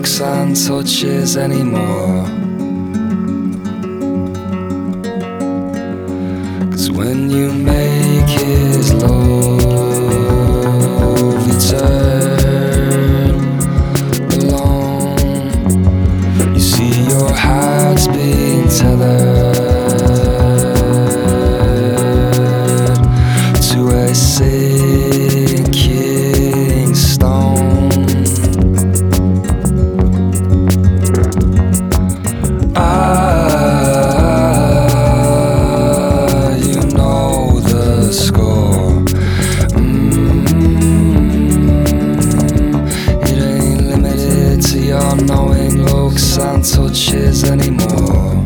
looks and touches anymore. 'Cause when you make his love, you turn alone. You see your heart's being tethered to a sinking stone. You know the score. It ain't limited to your knowing looks and touches anymore.